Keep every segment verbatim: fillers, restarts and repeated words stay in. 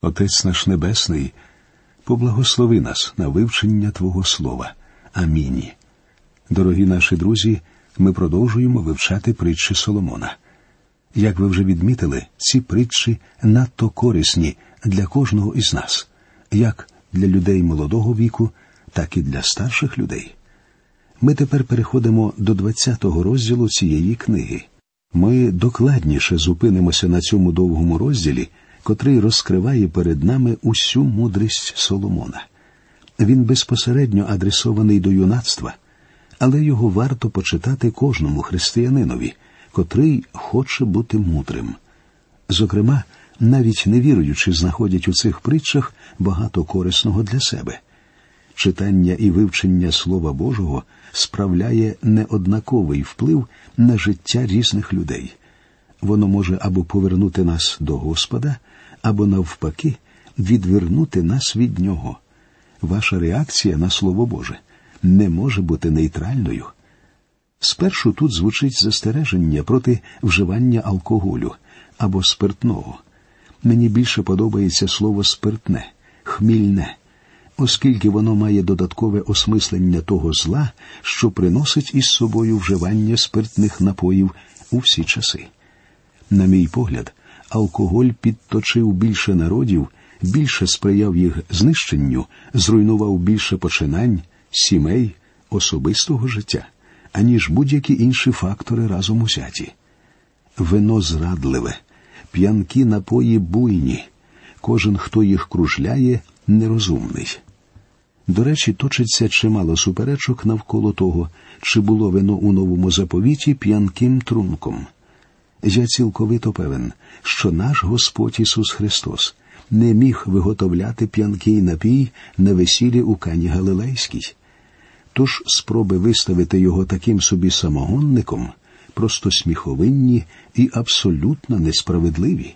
Отець наш Небесний, поблагослови нас на вивчення Твого Слова. Амінь. Дорогі наші друзі, ми продовжуємо вивчати притчі Соломона. Як ви вже відмітили, ці притчі надто корисні для кожного із нас, як для людей молодого віку, так і для старших людей. Ми тепер переходимо до двадцятого розділу цієї книги. Ми докладніше зупинимося на цьому довгому розділі, котрий розкриває перед нами усю мудрість Соломона. Він безпосередньо адресований до юнацтва, але його варто почитати кожному християнинові, котрий хоче бути мудрим. Зокрема, навіть невіруючі знаходять у цих притчах багато корисного для себе. Читання і вивчення Слова Божого справляє неоднаковий вплив на життя різних людей. Воно може або повернути нас до Господа, або навпаки відвернути нас від Нього. Ваша реакція на Слово Боже не може бути нейтральною. Спершу тут звучить застереження проти вживання алкоголю або спиртного. Мені більше подобається слово «спиртне», «хмільне», оскільки воно має додаткове осмислення того зла, що приносить із собою вживання спиртних напоїв у всі часи. На мій погляд, алкоголь підточив більше народів, більше сприяв їх знищенню, зруйнував більше починань, сімей, особистого життя, аніж будь-які інші фактори разом узяті. Вино зрадливе, п'янкі напої буйні, кожен, хто їх кружляє, нерозумний. До речі, точиться чимало суперечок навколо того, чи було вино у Новому Заповіті п'янким трунком. Я цілковито певен, що наш Господь Ісус Христос не міг виготовляти п'янкий напій на весіллі у Кані Галилейській. Тож спроби виставити його таким собі самогонником просто сміховинні і абсолютно несправедливі.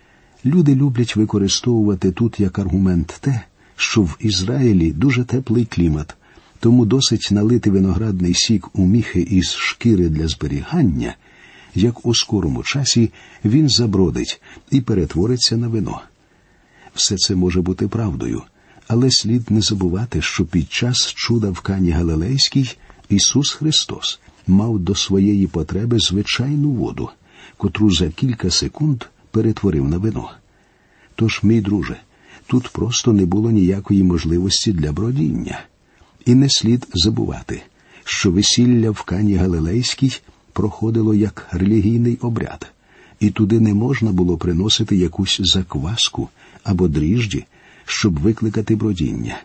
Люди люблять використовувати тут як аргумент те, що в Ізраїлі дуже теплий клімат, тому досить налити виноградний сік у міхи із шкіри для зберігання, як у скорому часі він забродить і перетвориться на вино. Все це може бути правдою, але слід не забувати, що під час чуда в Кані Галилейській Ісус Христос мав до своєї потреби звичайну воду, котру за кілька секунд перетворив на вино. Тож, мій друже, тут просто не було ніякої можливості для бродіння. І не слід забувати, що весілля в Кані Галилейській проходило як релігійний обряд, і туди не можна було приносити якусь закваску або дріжджі, щоб викликати бродіння.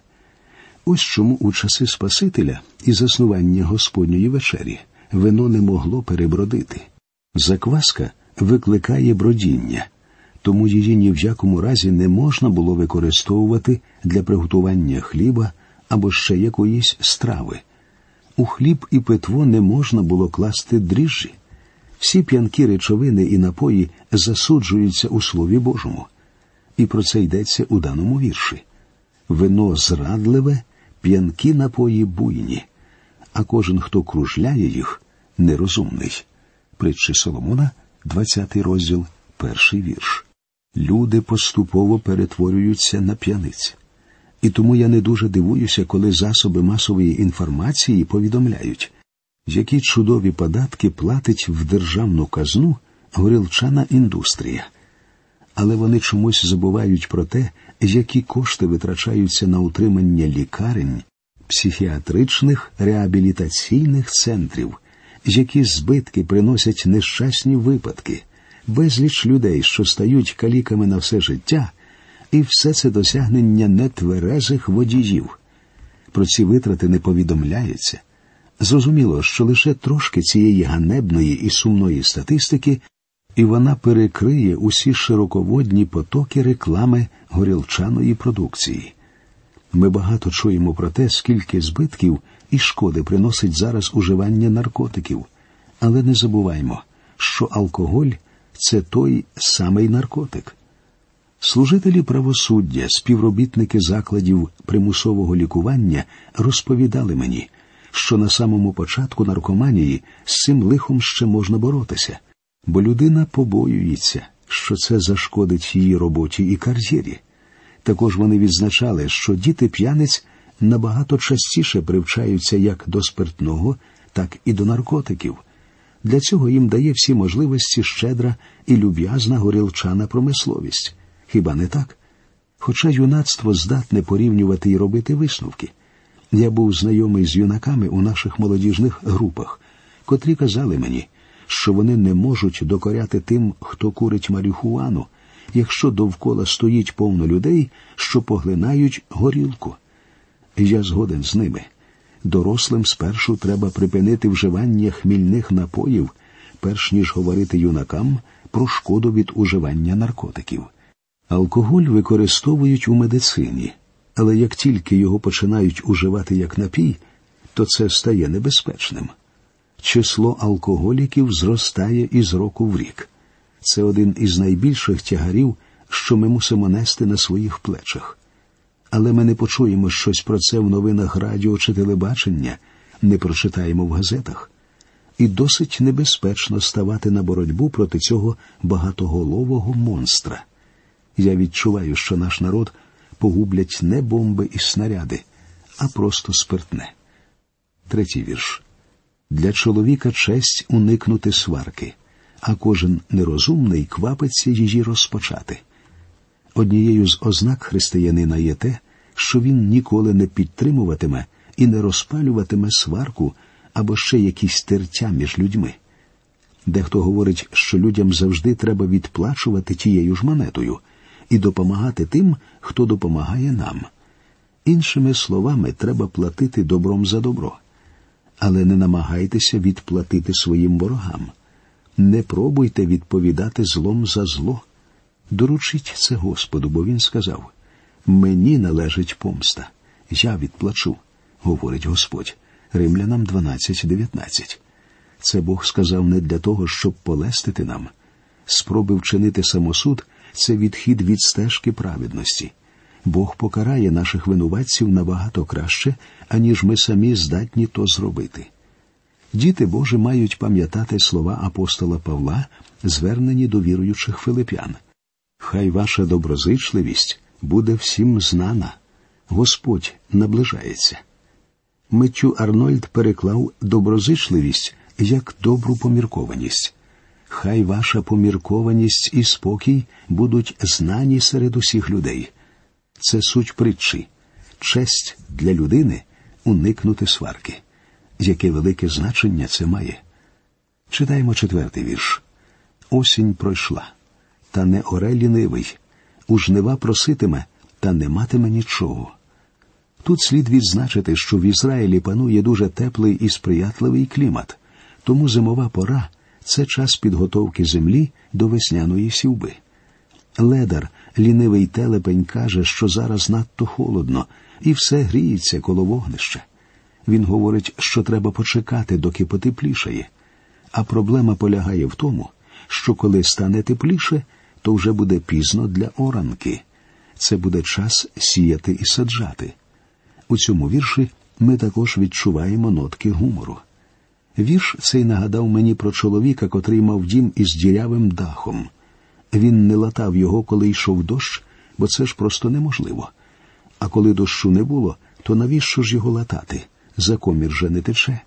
Ось чому у часи Спасителя і заснування Господньої вечері вино не могло перебродити. Закваска викликає бродіння, тому її ні в якому разі не можна було використовувати для приготування хліба або ще якоїсь страви. У хліб і питво не можна було класти дріжджі. Всі п'янкі речовини і напої засуджуються у Слові Божому. І про це йдеться у даному вірші. Вино зрадливе, п'янкі напої буйні, а кожен, хто кружляє їх, нерозумний. Притчі Соломона, двадцятий розділ, перший вірш. Люди поступово перетворюються на п'яниць. І тому я не дуже дивуюся, коли засоби масової інформації повідомляють, які чудові податки платить в державну казну горілчана індустрія. Але вони чомусь забувають про те, які кошти витрачаються на утримання лікарень, психіатричних реабілітаційних центрів, які збитки приносять нещасні випадки, безліч людей, що стають каліками на все життя, і все це досягнення нетверезих водіїв. Про ці витрати не повідомляється. Зрозуміло, що лише трошки цієї ганебної і сумної статистики, і вона перекриє усі широководні потоки реклами горілчаної продукції. Ми багато чуємо про те, скільки збитків і шкоди приносить зараз уживання наркотиків. Але не забуваймо, що алкоголь – це той самий наркотик. Служителі правосуддя, співробітники закладів примусового лікування розповідали мені, що на самому початку наркоманії з цим лихом ще можна боротися, бо людина побоюється, що це зашкодить її роботі і кар'єрі. Також вони відзначали, що діти п'яниць набагато частіше привчаються як до спиртного, так і до наркотиків. Для цього їм дає всі можливості щедра і люб'язна горілчана промисловість. Хіба не так? Хоча юнацтво здатне порівнювати і робити висновки. Я був знайомий з юнаками у наших молодіжних групах, котрі казали мені, що вони не можуть докоряти тим, хто курить марихуану, якщо довкола стоїть повно людей, що поглинають горілку. Я згоден з ними. Дорослим спершу треба припинити вживання хмільних напоїв, перш ніж говорити юнакам про шкоду від уживання наркотиків. Алкоголь використовують у медицині, але як тільки його починають уживати як напій, то це стає небезпечним. Число алкоголіків зростає із року в рік. Це один із найбільших тягарів, що ми мусимо нести на своїх плечах. Але ми не почуємо щось про це в новинах радіо чи телебачення, не прочитаємо в газетах. І досить небезпечно ставати на боротьбу проти цього багатоголового монстра. Я відчуваю, що наш народ погублять не бомби і снаряди, а просто спиртне. Третій вірш. Для чоловіка честь уникнути сварки, а кожен нерозумний квапиться її розпочати. Однією з ознак християнина є те, що він ніколи не підтримуватиме і не розпалюватиме сварку або ще якісь тертя між людьми. Дехто говорить, що людям завжди треба відплачувати тією ж монетою і допомагати тим, хто допомагає нам. Іншими словами, треба платити добром за добро. Але не намагайтеся відплатити своїм ворогам. Не пробуйте відповідати злом за зло. Доручіть це Господу, бо Він сказав: «Мені належить помста, я відплачу», говорить Господь. Римлянам дванадцять дев'ятнадцять. Це Бог сказав не для того, щоб полестити нам. Спроби вчинити самосуд – це відхід від стежки праведності. Бог покарає наших винуватців набагато краще, аніж ми самі здатні то зробити. Діти Божі мають пам'ятати слова апостола Павла, звернені до віруючих филип'ян. «Хай ваша доброзичливість буде всім знана. Господь наближається». Меттю Арнольд переклав доброзичливість як добру поміркованість. «Хай ваша поміркованість і спокій будуть знані серед усіх людей». Це суть притчі. Честь для людини – уникнути сварки. Яке велике значення це має. Читаємо четвертий вірш. «Осінь пройшла, та не оре лінивий, у жнива проситиме, та не матиме нічого». Тут слід відзначити, що в Ізраїлі панує дуже теплий і сприятливий клімат, тому зимова пора – це час підготовки землі до весняної сівби. Ледар, лінивий телепень, каже, що зараз надто холодно, і все гріється коло вогнища. Він говорить, що треба почекати, доки потеплішає. А проблема полягає в тому, що коли стане тепліше, то вже буде пізно для оранки. Це буде час сіяти і саджати. У цьому вірші ми також відчуваємо нотки гумору. Вірш цей нагадав мені про чоловіка, котрий мав дім із дірявим дахом. Він не латав його, коли йшов дощ, бо це ж просто неможливо. А коли дощу не було, то навіщо ж його латати? За комір же не тече.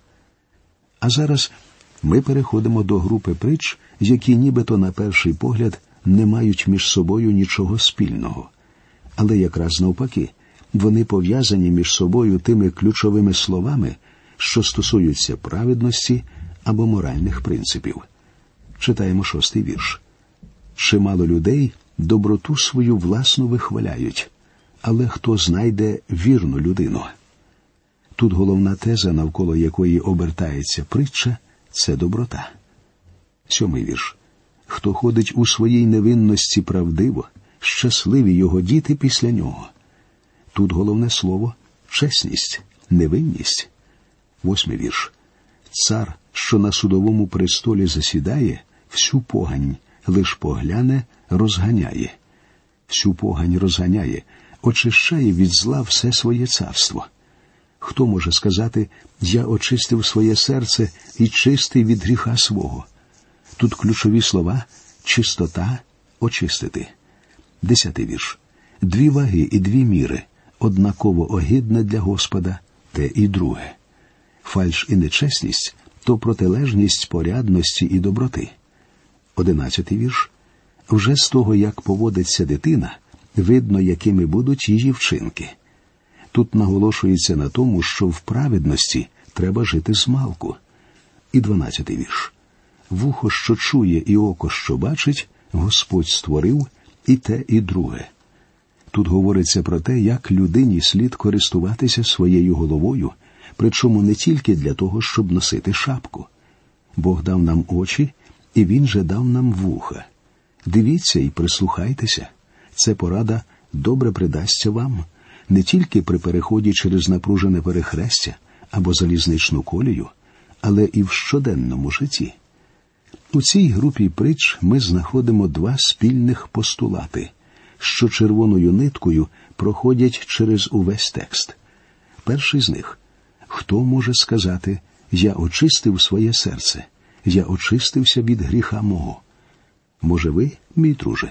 А зараз ми переходимо до групи притч, які нібито на перший погляд не мають між собою нічого спільного. Але якраз навпаки, вони пов'язані між собою тими ключовими словами, що стосуються праведності або моральних принципів. Читаємо шостий вірш. «Чимало людей доброту свою власну вихваляють, але хто знайде вірну людину?» Тут головна теза, навколо якої обертається притча – це доброта. Сьомий вірш. «Хто ходить у своїй невинності правдиво, щасливі його діти після нього». Тут головне слово – чесність, невинність. Восьмий вірш. «Цар, що на судовому престолі засідає, всю погань лиш погляне, розганяє». Всю погань розганяє, очищає від зла все своє царство. Хто може сказати: «Я очистив своє серце і чистий від гріха свого»? Тут ключові слова – чистота, очистити. Десятий вірш. Дві ваги і дві міри однаково огидне для Господа те і друге. Фальш і нечесність – то протилежність порядності і доброти. Одинадцятий вірш. Вже з того, як поводиться дитина, видно, якими будуть її вчинки. Тут наголошується на тому, що в праведності треба жити змалку. І дванадцятий вірш. Вухо, що чує, і око, що бачить, Господь створив і те, і друге. Тут говориться про те, як людині слід користуватися своєю головою, причому не тільки для того, щоб носити шапку. Бог дав нам очі, і Він же дав нам вуха. Дивіться і прислухайтеся. Це порада добре придасться вам, не тільки при переході через напружене перехрестя або залізничну колію, але і в щоденному житті. У цій групі притч ми знаходимо два спільних постулати, що червоною ниткою проходять через увесь текст. Перший з них – хто може сказати «Я очистив своє серце, я очистився від гріха мого»? Може ви, мій друже?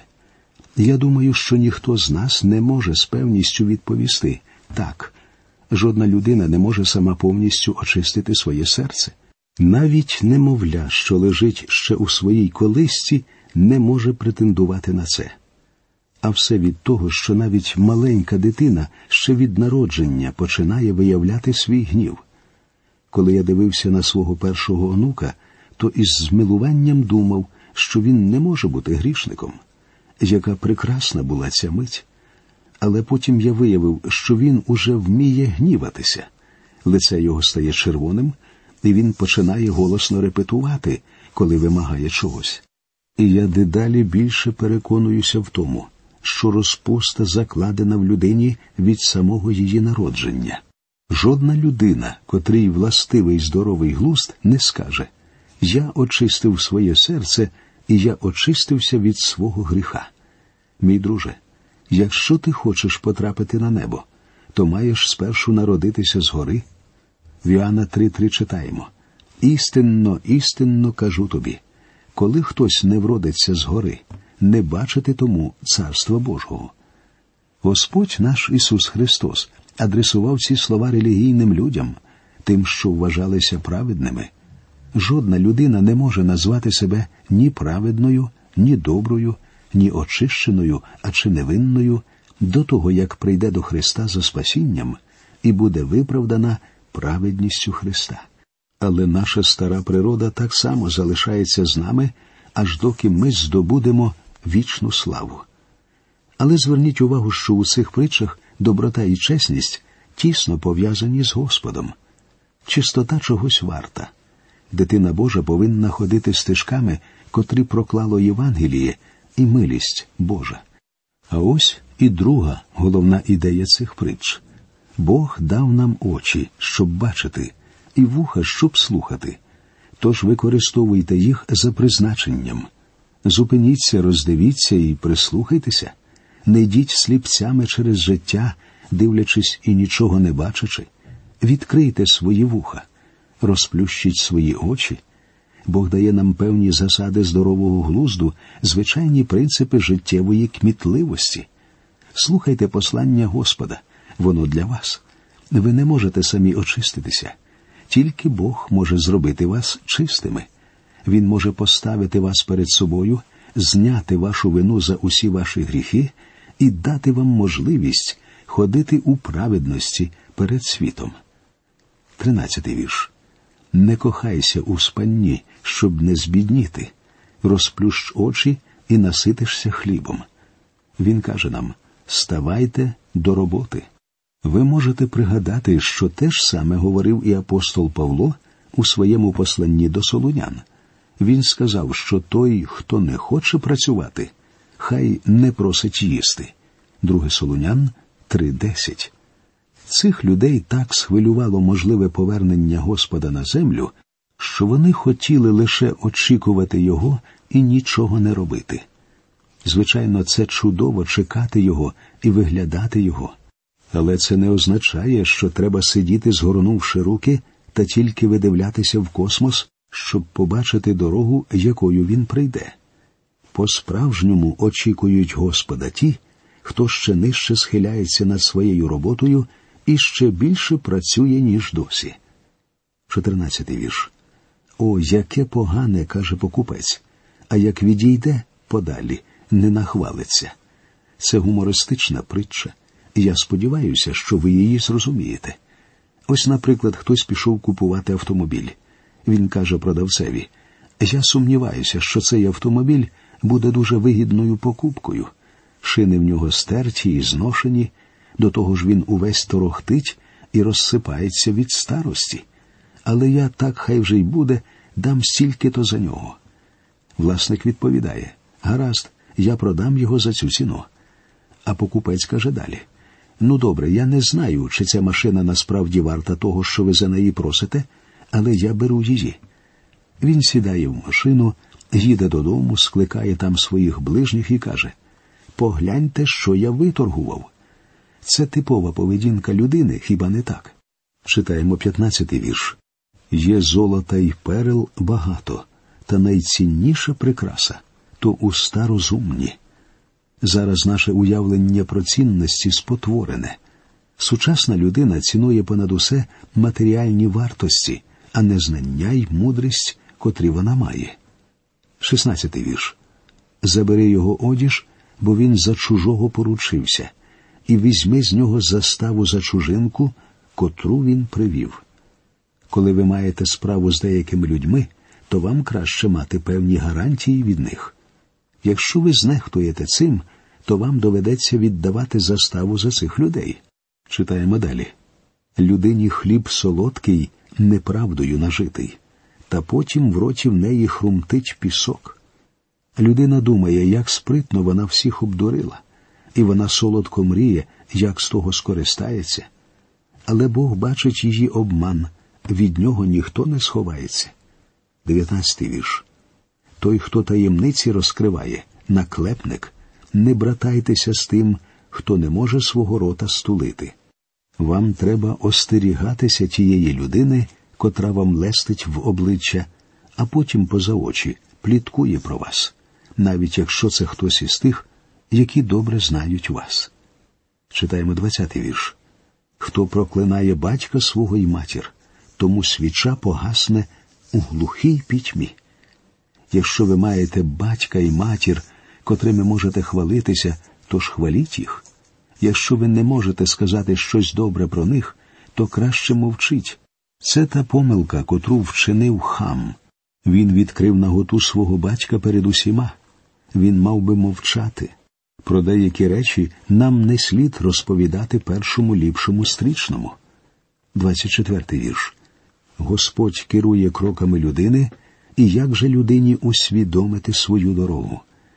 Я думаю, що ніхто з нас не може з певністю відповісти «так». Жодна людина не може сама повністю очистити своє серце. Навіть немовля, що лежить ще у своїй колисці, не може претендувати на це. А все від того, що навіть маленька дитина ще від народження починає виявляти свій гнів. Коли я дивився на свого першого онука, то із змилуванням думав, що він не може бути грішником. Яка прекрасна була ця мить. Але потім я виявив, що він уже вміє гніватися. Лице його стає червоним, і він починає голосно репетувати, коли вимагає чогось. І я дедалі більше переконуюся в тому, що розпуста закладена в людині від самого її народження. Жодна людина, котрій властивий здоровий глузд, не скаже «Я очистив своє серце, і я очистився від свого гріха». Мій друже, якщо ти хочеш потрапити на небо, то маєш спершу народитися згори. В Іоанна три три читаємо «Істинно, істинно кажу тобі, коли хтось не вродиться згори, не бачити тому Царства Божого». Господь наш Ісус Христос адресував ці слова релігійним людям, тим, що вважалися праведними. Жодна людина не може назвати себе ні праведною, ні доброю, ні очищеною, а чи невинною до того, як прийде до Христа за спасінням і буде виправдана праведністю Христа. Але наша стара природа так само залишається з нами, аж доки ми здобудемо вічну славу. Але зверніть увагу, що у цих притчах доброта і чесність тісно пов'язані з Господом. Чистота чогось варта. Дитина Божа повинна ходити стежками, котрі проклало Євангеліє, і милість Божа. А ось і друга головна ідея цих притч. Бог дав нам очі, щоб бачити, і вуха, щоб слухати. Тож використовуйте їх за призначенням. Зупиніться, роздивіться і прислухайтеся. Не йдіть сліпцями через життя, дивлячись і нічого не бачачи. Відкрийте свої вуха, розплющіть свої очі. Бог дає нам певні засади здорового глузду, звичайні принципи життєвої кмітливості. Слухайте послання Господа, воно для вас. Ви не можете самі очиститися. Тільки Бог може зробити вас чистими. Він може поставити вас перед собою, зняти вашу вину за усі ваші гріхи і дати вам можливість ходити у праведності перед світом. Тринадцятий вірш. Не кохайся у спанні, щоб не збідніти. Розплющ очі і наситишся хлібом. Він каже нам, ставайте до роботи. Ви можете пригадати, що те ж саме говорив і апостол Павло у своєму посланні до Солунян. Він сказав, що той, хто не хоче працювати, хай не просить їсти. Друге Солунян три десять. Цих людей так схвилювало можливе повернення Господа на землю, що вони хотіли лише очікувати Його і нічого не робити. Звичайно, це чудово чекати Його і виглядати Його. Але це не означає, що треба сидіти, згорнувши руки, та тільки видивлятися в космос, щоб побачити дорогу, якою Він прийде. По-справжньому очікують Господа ті, хто ще нижче схиляється над своєю роботою і ще більше працює, ніж досі. чотирнадцятий вірш. «О, яке погане, – каже покупець, – а як відійде подалі, не нахвалиться». Це гумористична притча, і я сподіваюся, що ви її зрозумієте. Ось, наприклад, хтось пішов купувати автомобіль. Він каже продавцеві: «Я сумніваюся, що цей автомобіль буде дуже вигідною покупкою. Шини в нього стерті і зношені, до того ж він увесь торохтить і розсипається від старості. Але я, так хай вже й буде, дам стільки-то за нього». Власник відповідає: «Гаразд, я продам його за цю ціну». А покупець каже далі: «Ну добре, я не знаю, чи ця машина насправді варта того, що ви за неї просите, але я беру її». Він сідає в машину, їде додому, скликає там своїх ближніх і каже: «Погляньте, що я виторгував». Це типова поведінка людини, хіба не так? Читаємо п'ятнадцятий вірш. «Є золота й перел багато, та найцінніша прикраса – то уста розумні». Зараз наше уявлення про цінності спотворене. Сучасна людина цінує понад усе матеріальні вартості, а не знання й мудрість, котрі вона має. шістнадцятий вірш. «Забери його одіж, бо він за чужого поручився, і візьми з нього заставу за чужинку, котру він привів». Коли ви маєте справу з деякими людьми, то вам краще мати певні гарантії від них. Якщо ви знехтуєте цим, то вам доведеться віддавати заставу за цих людей. Читаємо далі. «Людині хліб солодкий, неправдою нажитий, та потім в роті в неї хрумтить пісок». Людина думає, як спритно вона всіх обдурила, і вона солодко мріє, як з того скористається. Але Бог бачить її обман, від нього ніхто не сховається. дев'ятнадцятий вірш. «Той, хто таємниці розкриває, наклепник, не братайтеся з тим, хто не може свого рота стулити». Вам треба остерігатися тієї людини, котра вам лестить в обличчя, а потім поза очі пліткує про вас, навіть якщо це хтось із тих, які добре знають вас. Читаємо двадцятий вірш. «Хто проклинає батька свого й матір, тому свіча погасне у глухій пітьмі». Якщо ви маєте батька і матір, котрими можете хвалитися, то ж хваліть їх. Якщо ви не можете сказати щось добре про них, то краще мовчіть. Це та помилка, котру вчинив Хам. Він відкрив наготу свого батька перед усіма. Він мав би мовчати. Про деякі речі нам не слід розповідати першому ліпшому стрічному. двадцять четвертий вірш. «Господь керує кроками людини, і як же людині усвідомити свою дорогу?»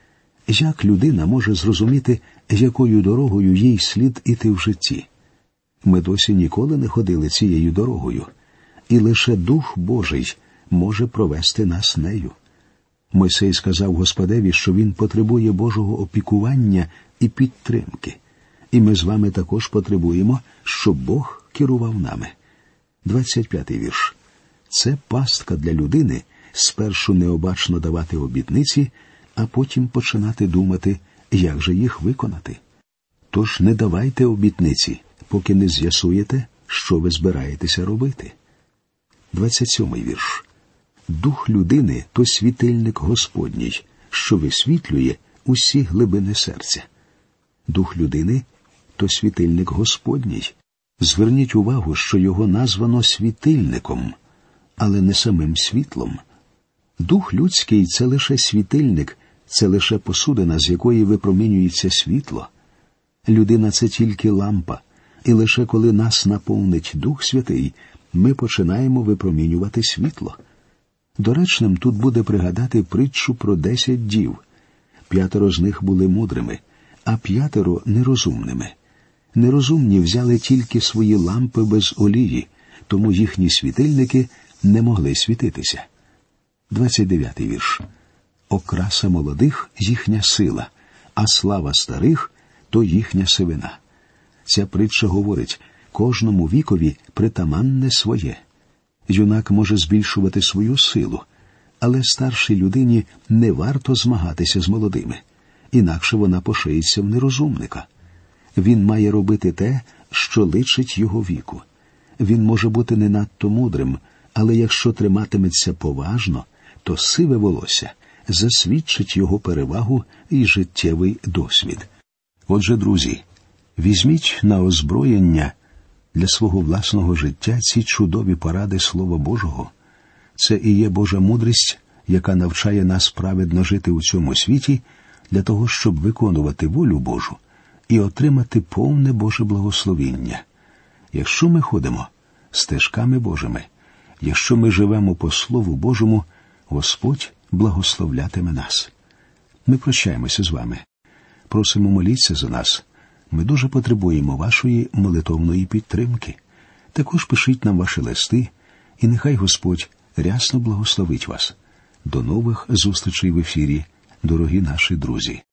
Як людина може зрозуміти, якою дорогою їй слід іти в житті? Ми досі ніколи не ходили цією дорогою, і лише Дух Божий може провести нас нею. Мойсей сказав Господеві, що він потребує Божого опікування і підтримки. І ми з вами також потребуємо, щоб Бог керував нами. двадцять п'ятий вірш. Це пастка для людини спершу необачно давати обітниці, а потім починати думати, як же їх виконати. Тож не давайте обітниці, поки не з'ясуєте, що ви збираєтеся робити. двадцять сьомий вірш. Дух людини – то світильник Господній, що висвітлює усі глибини серця. Дух людини – то світильник Господній. Зверніть увагу, що його названо світильником, але не самим світлом. Дух людський – це лише світильник, це лише посудина, з якої випромінюється світло. Людина – це тільки лампа, і лише коли нас наповнить Дух Святий, ми починаємо випромінювати світло. Доречним тут буде пригадати притчу про десять дів. П'ятеро з них були мудрими, а п'ятеро – нерозумними. Нерозумні взяли тільки свої лампи без олії, тому їхні світильники не могли світитися. двадцять дев'ятий вірш. «Окраса молодих – їхня сила, а слава старих – то їхня сивина». Ця притча говорить, кожному вікові притаманне своє. Юнак може збільшувати свою силу, але старшій людині не варто змагатися з молодими, інакше вона пошиється в нерозумника. Він має робити те, що личить його віку. Він може бути не надто мудрим, але якщо триматиметься поважно, то сиве волосся засвідчить його перевагу і життєвий досвід. Отже, друзі, візьміть на озброєння для свого власного життя ці чудові поради Слова Божого. Це і є Божа мудрість, яка навчає нас праведно жити у цьому світі для того, щоб виконувати волю Божу і отримати повне Боже благословіння. Якщо ми ходимо стежками Божими, якщо ми живемо по Слову Божому, Господь благословлятиме нас. Ми прощаємося з вами. Просимо, моліться за нас. Ми дуже потребуємо вашої молитовної підтримки. Також пишіть нам ваші листи, і нехай Господь рясно благословить вас. До нових зустрічей в ефірі, дорогі наші друзі.